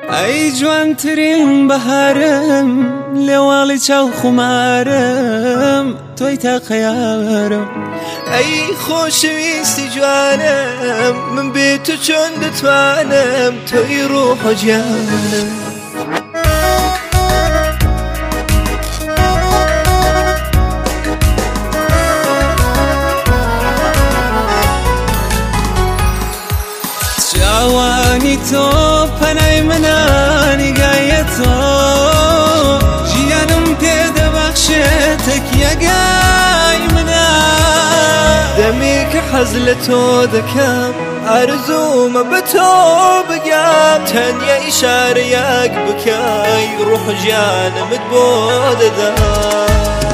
ئەی جوانترین بەهارم لێواڵی چاو خومارم تۆی تا قەیارم ئەی خۆشەویستی جوانم من بێ تو چۆن دەتوانم تۆی ڕۆح و گیانم جوانی تۆ پەنای منە نیگایە تۆ ژیانم پێ دەبەخشێت تەکیەگای منە دەمێکە حەز لە تۆ دەکەم ئارزوومە بە تۆ بگەم تەنیا ئیشارەیەک بکەی ڕۆح و گیانمت بۆ دەدەم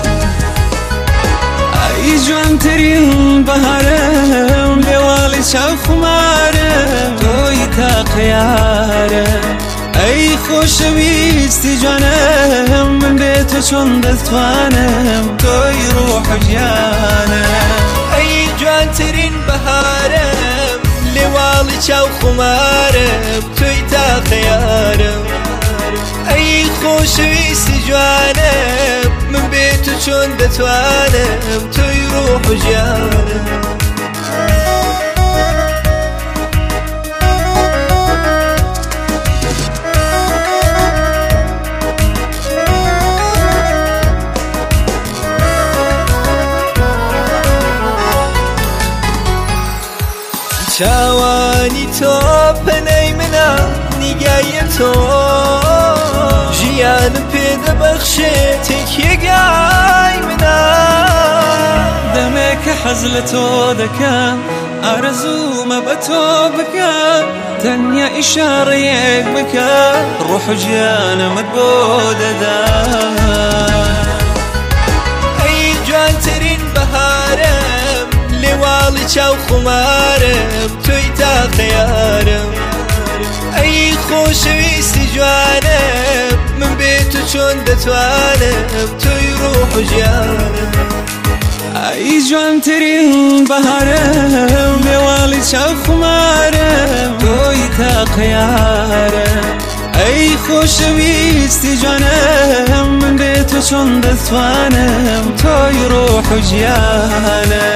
ئەی جوانترین بەهارم لێواڵی چاو خومارم تۆی تا قەیارم ئەی خۆشەویستی جوانم من بێ تۆ چۆن دەتوانم تۆی ڕۆح و گیانم ئەی جوانترین بەهارم لێواڵی چاو خومارم تۆی تا قەیارم ئەی خۆشەویستی جوانم من بێ تو چۆن دەتوانم تۆی ڕۆح و گیانم چاوانی تۆ پەنای منە نیگایە تۆ ژیانم پێ دەبەخشێت تێکیەگای منە دەمێکە حەز لە تۆ دەکەم ئارەزوومە بە تۆ بکەم تەنیا ئیشارەیەک بکە ڕۆح و گیانمت بۆ دەدەم ئەی جوانترین بەهارم لێواڵی چاو خومارم تۆی تا قەیارم ئەی خۆشەویستی جوانم من بێ تو چۆن دەتوانم تۆی ڕۆح و گیانم ئەی جوانترین بەهارم لێواڵی چاو خومارم تۆی تا قەیارم ئەی خۆشەویستی جوانم من بێ تۆ چۆن دەتوانم تۆی ڕۆح و گیانم